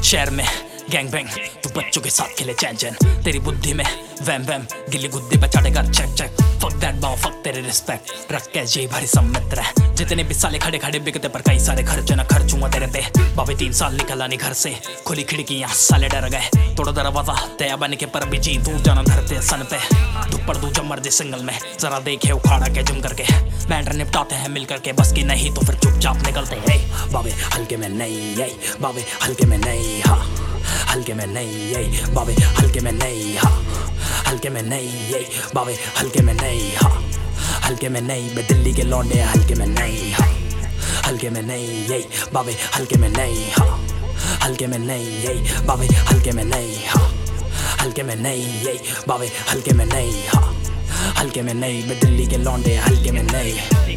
शहर में gang bang, तू बच्चों के साथ खेले चैन चैन। तेरी बुद्धि में वैम वैम, गिल्ली गुद्दे पे चाटेगा चेक चेक। फक दैट बाव, फक तेरे रिस्पेक्ट, रख के जी भरी सब मित्र है। जितने भी साले खड़े खड़े बिकते पर कई सारे खर्च न खर्चूंगा तेरे पे। बाबे 3 साल निकला नहीं घर से, खुली खिड़कियां साले डर गए। तोड़ा दरवाजा दया बन के पर भी जी तू जाना धरते सन पे। दुपड़ दू जमर दे सिंगल में, जरा देखे उखाड़ा के जुम करके। मैटर निपटाते हैं मिल करके, बस की नहीं तो फिर चुपचाप निकलते हैं। बाबे हल्के में नहीं, बाबे हल्के में नहीं, हाँ हल्के में नहीं, बाबे हल्के में नहीं, हाँ हल्के में नहीं, बाबे हल्के में नहीं, हाँ हल्के में नहीं। बे दिल्ली के लौंडे हल्के में नहीं, हाँ हल्के में नहीं, बाबे हल्के में नहीं, हाँ हल्के में नहीं, बाबे हल्के में नहीं, हाँ हल्के में नहीं, बाबे हल्के में नहीं, हाँ हल्के में नहीं। बे दिल्ली के लौंडे हल्के में नहीं।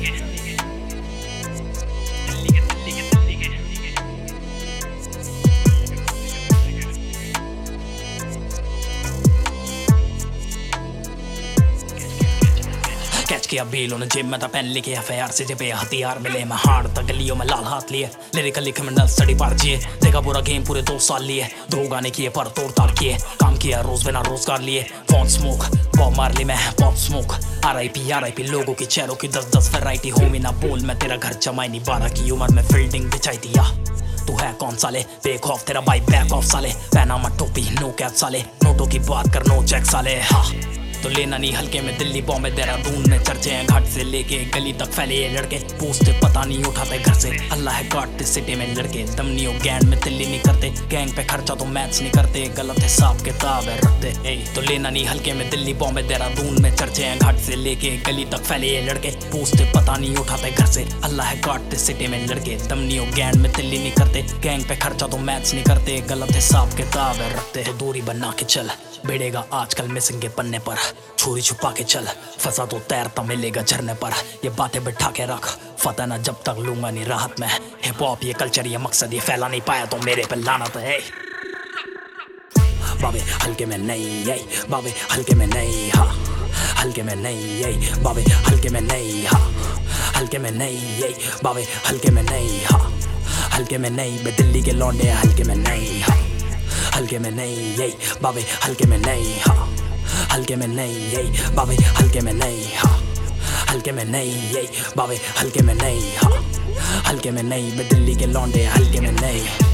कैच किया बील उन्हें जेब में था, पेन लिखे FIR से जेबे हथियार मिले। मैं हार तक गलियों में लाल हाथ लिए, लिरिकली क्रिमिनल स्टडी पार जिए। देखा पूरा गेम पूरे 2 साल लिए, 2 गाने किए पर तोड़ ताड़ किए। काम किया रोज बिना रोजगार लिए। फोन स्मोक बॉब मार्ली में पॉप स्मोक। RIP लोगों की चेहरों की 10-10 वैरायटी। होमी ना बोल मैं तेरा घर जमाई नहीं, 12 की उम्र में फील्डिंग बिछाई दिया। तू है कौन साले बेक ऑफ, तेरा भाई बैक ऑफ साले। पहना मत टोपी नो कैप साले, नोटों की बात कर नो चेक साले। हाँ तो लेना नहीं हल्के में, दिल्ली बॉम्बे देहरादून में चर्चे हैं। घाट से लेके गली तक फैले ये लड़के, पूछते पता नहीं उठाते घर से। अल्लाह है काटते सिटी में लड़के, दम नहीं हो गैंड में दिल्ली नहीं करते। गैंग पे खर्चा तो मैच नहीं करते, गलत हिसाब किताब है रखते। तो लेना नहीं हल्के में, दिल्ली बॉम्बे देहरादून में चर्चे हैं। घाट से लेके गली तक फैले ये लड़के, पूछते पता नहीं उठाते घर से। अल्लाह है काटते सिटी में लड़के, दम नहीं हो गैंड में दिल्ली नहीं करते। गैंग पे खर्चा तो मैच नहीं करते, गलत हिसाब किताब है रखते। तो दूरी बना के चल, भिड़ेगा आजकल मिसिंग के पन्ने पर। छुरी छुपा के चल, फंसा तो तैरता मिलेगा झरने पर। ये बातें बिठा के रख, फता ना जब तक लूंगा नहीं राहत में। हिप हॉप ये कल्चर ये मकसद ये फैला नहीं पाया तो मेरे पे लानत है। बाबे हल्के में नहीं, बाबे हल्के में नहीं, हाँ हल्के में नहीं, बाबे हल्के में नहीं, हाँ हल्के में नहीं, बाबे हल्के में नहीं, हाँ हल्के में नहीं। बे दिल्ली के लौंडे हल्के में नहीं, हाँ हल्के में नहीं, बाबे हल्के में नहीं, हाँ हल्के में नहीं, बाबे हल्के में नहीं, हाँ हल्के में नहीं, बाबे हल्के में नहीं, हाँ हल्के में नहीं। बे दिल्ली के लौंडे हल्के में नहीं।